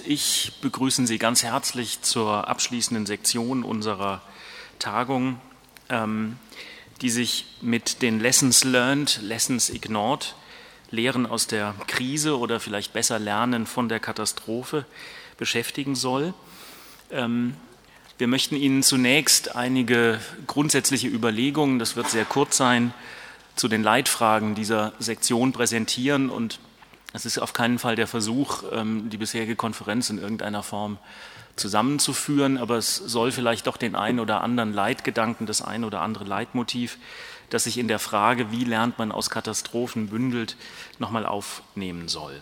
ich begrüßen Sie ganz herzlich zur abschließenden Sektion unserer Tagung, die sich mit den Lessons learned, Lessons ignored, Lehren aus der Krise oder vielleicht besser Lernen von der Katastrophe beschäftigen soll. Wir möchten Ihnen zunächst einige grundsätzliche Überlegungen, das wird sehr kurz sein, zu den Leitfragen dieser Sektion präsentieren, und es ist auf keinen Fall der Versuch, die bisherige Konferenz in irgendeiner Form zusammenzuführen, aber es soll vielleicht doch den einen oder anderen Leitgedanken, das ein oder andere Leitmotiv, das sich in der Frage, wie lernt man aus Katastrophen bündelt, nochmal aufnehmen soll.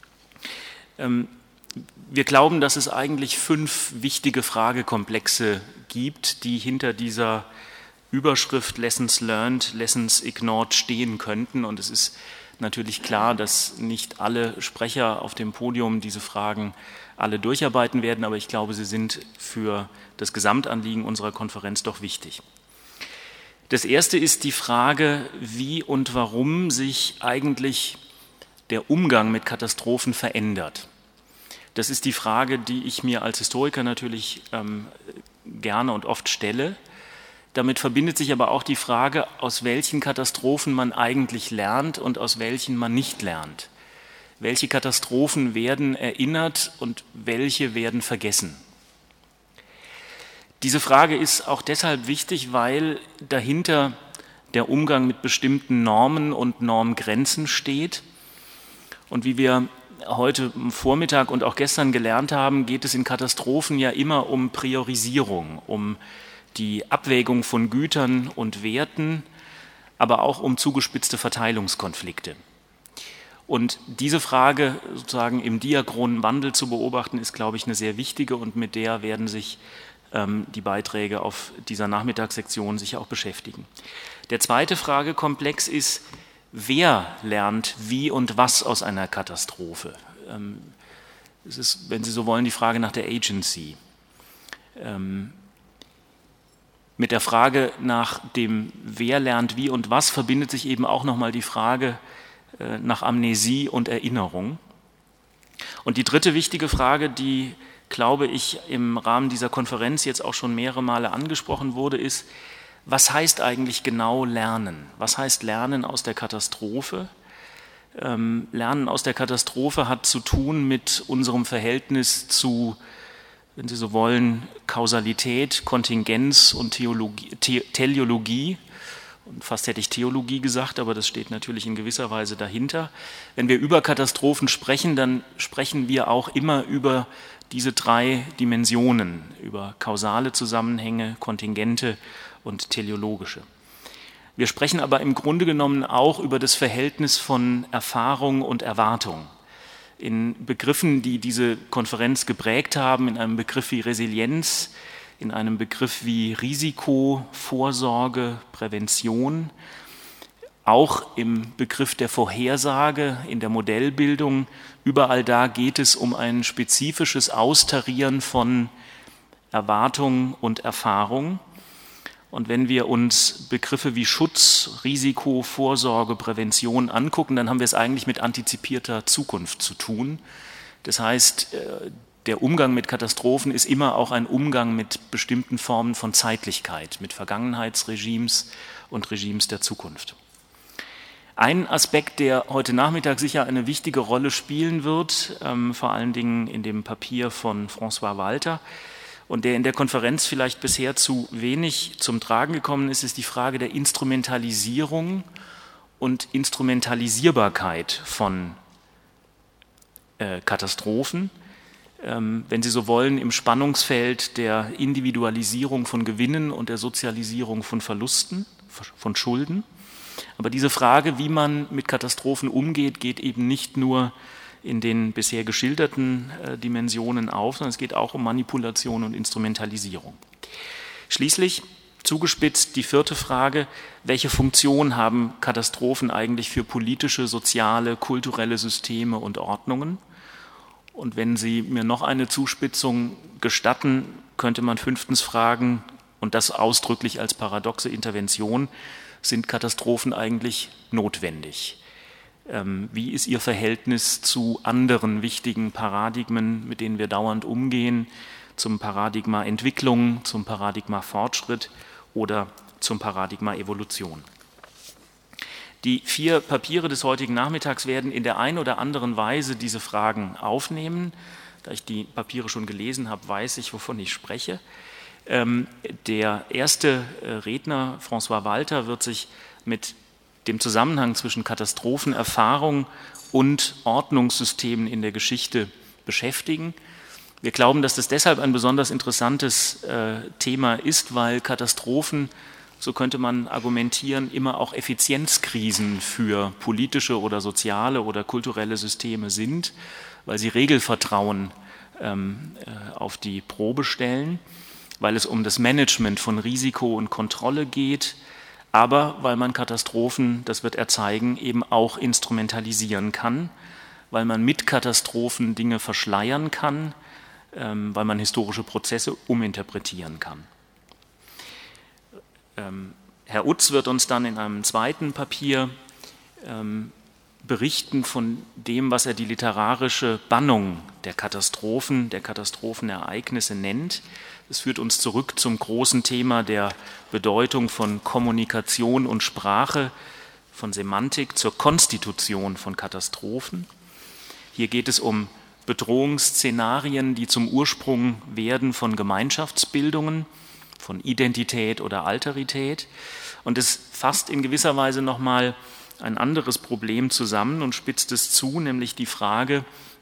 Wir glauben, dass es eigentlich 5 wichtige Fragekomplexe gibt, die hinter dieser Überschrift Lessons learned, Lessons ignored stehen könnten, und es ist natürlich klar, dass nicht alle Sprecher auf dem Podium diese Fragen alle durcharbeiten werden, aber ich glaube, sie sind für das Gesamtanliegen unserer Konferenz doch wichtig. Das erste ist die Frage, wie und warum sich eigentlich der Umgang mit Katastrophen verändert. Das ist die Frage, die ich mir als Historiker natürlich gerne und oft stelle. Damit verbindet sich aber auch die Frage, aus welchen Katastrophen man eigentlich lernt und aus welchen man nicht lernt. Welche Katastrophen werden erinnert und welche werden vergessen? Diese Frage ist auch deshalb wichtig, weil dahinter der Umgang mit bestimmten Normen und Normgrenzen steht. Und wie wir heute Vormittag und auch gestern gelernt haben, geht es in Katastrophen ja immer um Priorisierung, um die Abwägung von Gütern und Werten, aber auch um zugespitzte Verteilungskonflikte. Und diese Frage sozusagen im diachronen Wandel zu beobachten, ist, glaube ich, eine sehr wichtige, und mit der werden sich die Beiträge auf dieser Nachmittagssektion sich auch beschäftigen. Der zweite Fragekomplex ist, wer lernt wie und was aus einer Katastrophe? Es ist, wenn Sie so wollen, die Frage nach der Agency. Mit der Frage nach dem wer lernt wie und was verbindet sich eben auch nochmal die Frage nach Amnesie und Erinnerung. Und die dritte wichtige Frage, die, glaube ich, im Rahmen dieser Konferenz jetzt auch schon mehrere Male angesprochen wurde, ist, was heißt eigentlich genau Lernen? Was heißt Lernen aus der Katastrophe? Lernen aus der Katastrophe hat zu tun mit unserem Verhältnis zu, wenn Sie so wollen, Kausalität, Kontingenz und Teleologie. Und fast hätte ich Theologie gesagt, aber das steht natürlich in gewisser Weise dahinter. Wenn wir über Katastrophen sprechen, dann sprechen wir auch immer über diese 3 Dimensionen, über kausale Zusammenhänge, kontingente und teleologische. Wir sprechen aber im Grunde genommen auch über das Verhältnis von Erfahrung und Erwartung. In Begriffen, die diese Konferenz geprägt haben, in einem Begriff wie Resilienz, in einem Begriff wie Risiko, Vorsorge, Prävention, auch im Begriff der Vorhersage, in der Modellbildung, überall da geht es um ein spezifisches Austarieren von Erwartung und Erfahrung. Und wenn wir uns Begriffe wie Schutz, Risiko, Vorsorge, Prävention angucken, dann haben wir es eigentlich mit antizipierter Zukunft zu tun. Das heißt, der Umgang mit Katastrophen ist immer auch ein Umgang mit bestimmten Formen von Zeitlichkeit, mit Vergangenheitsregimes und Regimes der Zukunft. Ein Aspekt, der heute Nachmittag sicher eine wichtige Rolle spielen wird, vor allen Dingen in dem Papier von François Walter, und der in der Konferenz vielleicht bisher zu wenig zum Tragen gekommen ist, ist die Frage der Instrumentalisierung und Instrumentalisierbarkeit von Katastrophen, wenn Sie so wollen, im Spannungsfeld der Individualisierung von Gewinnen und der Sozialisierung von Verlusten, von Schulden. Aber diese Frage, wie man mit Katastrophen umgeht, geht eben nicht nur in den bisher geschilderten Dimensionen auf, sondern es geht auch um Manipulation und Instrumentalisierung. Schließlich, zugespitzt, die 4. Frage, welche Funktion haben Katastrophen eigentlich für politische, soziale, kulturelle Systeme und Ordnungen? Und wenn Sie mir noch eine Zuspitzung gestatten, könnte man 5. fragen, und das ausdrücklich als paradoxe Intervention, sind Katastrophen eigentlich notwendig? Wie ist Ihr Verhältnis zu anderen wichtigen Paradigmen, mit denen wir dauernd umgehen, zum Paradigma Entwicklung, zum Paradigma Fortschritt oder zum Paradigma Evolution? Die 4 Papiere des heutigen Nachmittags werden in der einen oder anderen Weise diese Fragen aufnehmen. Da ich die Papiere schon gelesen habe, weiß ich, wovon ich spreche. Der erste Redner, François Walter, wird sich mit dem Zusammenhang zwischen Katastrophenerfahrung und Ordnungssystemen in der Geschichte beschäftigen. Wir glauben, dass das deshalb ein besonders interessantes Thema ist, weil Katastrophen, so könnte man argumentieren, immer auch Effizienzkrisen für politische oder soziale oder kulturelle Systeme sind, weil sie Regelvertrauen auf die Probe stellen, weil es um das Management von Risiko und Kontrolle geht, aber weil man Katastrophen, das wird er zeigen, eben auch instrumentalisieren kann, weil man mit Katastrophen Dinge verschleiern kann, weil man historische Prozesse uminterpretieren kann. Herr Utz wird uns dann in einem zweiten Papier berichten von dem, was er die literarische Bannung der Katastrophenereignisse nennt. Es führt uns zurück zum großen Thema der Bedeutung von Kommunikation und Sprache, von Semantik zur Konstitution von Katastrophen. Hier geht es um Bedrohungsszenarien, die zum Ursprung werden von Gemeinschaftsbildungen, von Identität oder Alterität. Und es fasst in gewisser Weise nochmal ein anderes Problem zusammen und spitzt es zu, nämlich die Frage,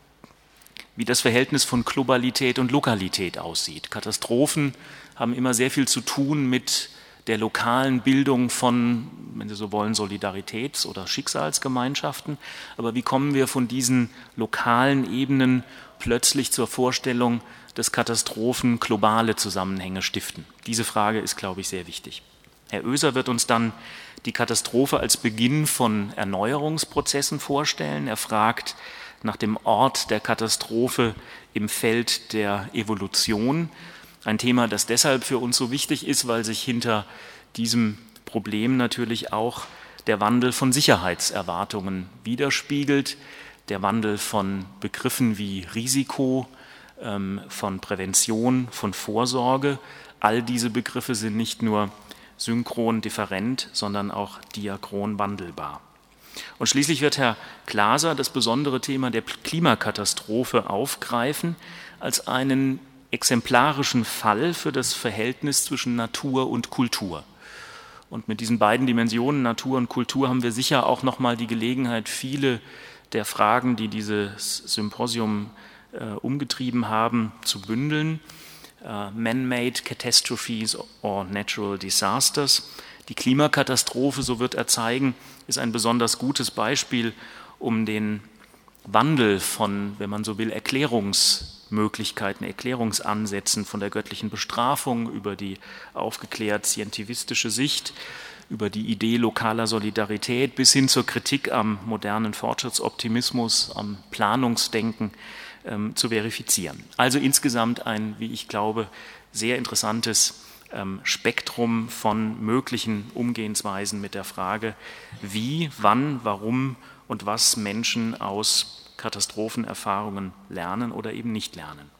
wie das Verhältnis von Globalität und Lokalität aussieht. Katastrophen haben immer sehr viel zu tun mit der lokalen Bildung von, wenn Sie so wollen, Solidaritäts- oder Schicksalsgemeinschaften. Aber wie kommen wir von diesen lokalen Ebenen plötzlich zur Vorstellung, dass Katastrophen globale Zusammenhänge stiften? Diese Frage ist, glaube ich, sehr wichtig. Herr Oeser wird uns dann die Katastrophe als Beginn von Erneuerungsprozessen vorstellen. Er fragt nach dem Ort der Katastrophe im Feld der Evolution. Ein Thema, das deshalb für uns so wichtig ist, weil sich hinter diesem Problem natürlich auch der Wandel von Sicherheitserwartungen widerspiegelt, der Wandel von Begriffen wie Risiko, von Prävention, von Vorsorge. All diese Begriffe sind nicht nur synchron different, sondern auch diachron wandelbar. Und schließlich wird Herr Glaser das besondere Thema der Klimakatastrophe aufgreifen als einen exemplarischen Fall für das Verhältnis zwischen Natur und Kultur. Und mit diesen beiden Dimensionen, Natur und Kultur, haben wir sicher auch nochmal die Gelegenheit, viele der Fragen, die dieses Symposium umgetrieben haben, zu bündeln. Man-made catastrophes or natural disasters. Die Klimakatastrophe, so wird er zeigen, ist ein besonders gutes Beispiel, um den Wandel von, wenn man so will, Erklärungsmöglichkeiten, Erklärungsansätzen von der göttlichen Bestrafung über die aufgeklärt scientivistische Sicht, über die Idee lokaler Solidarität bis hin zur Kritik am modernen Fortschrittsoptimismus, am Planungsdenken zu verifizieren. Also insgesamt ein, wie ich glaube, sehr interessantes Spektrum von möglichen Umgehensweisen mit der Frage, wie, wann, warum und was Menschen aus Katastrophenerfahrungen lernen oder eben nicht lernen.